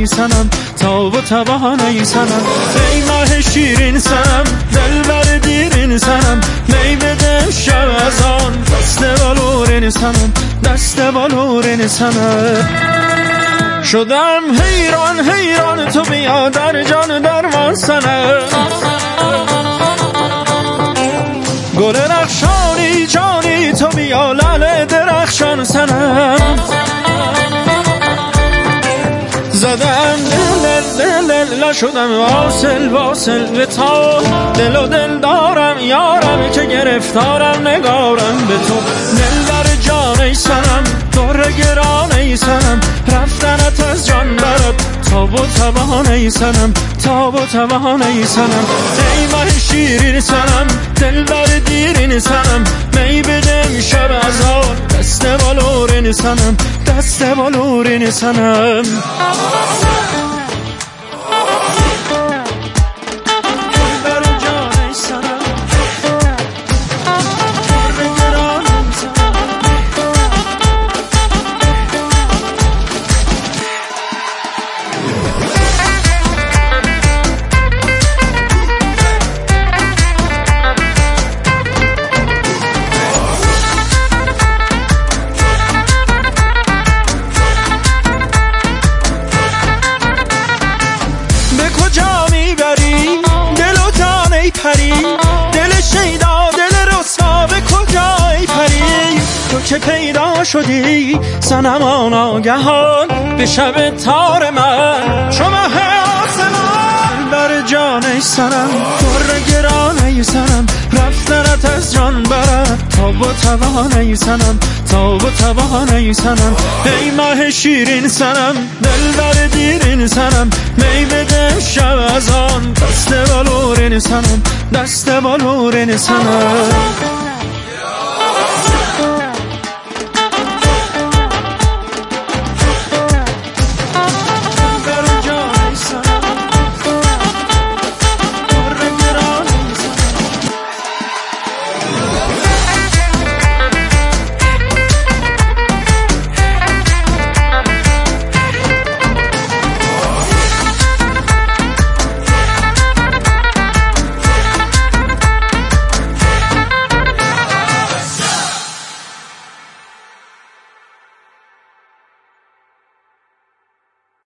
سنم تاب و توان ای سنم ای ماه شیرین سنم دلبر دیرین سنم می بده شب از آن دست بلورین سنم دست بلورین سنم شدم حیران حیران تو بیا در جان درمان سنم گل رخشانی جانی تو بیا لعل درخشان سنم زدم دل شدم واصل به تا دل و دل دارم یارم که گرفتارم نگارم به تو دلبر جان ای سنم دور گران ای سنم رفتنت از جان برد تاب و توان ای سنم تاب و توان ای سنم ای ماه شیرین سنم دلبر دیرین سنم می بدم شب از آن دست بلورین سنم دست بلورین سنم دل شیدا دل رسوا به کجای پری تو که پیدا شدی صنمان آگهان به شب تار من چو ماه آسمان بر جان ای سنم در گران ای سنم رفتنت از جان برد تاب و توان ای سنم تاب و توان ای سنم ای ماه شیرین سنم دلبر دیرین سنم می بده شب از آن دست بلورین سنم دست بلورین سنم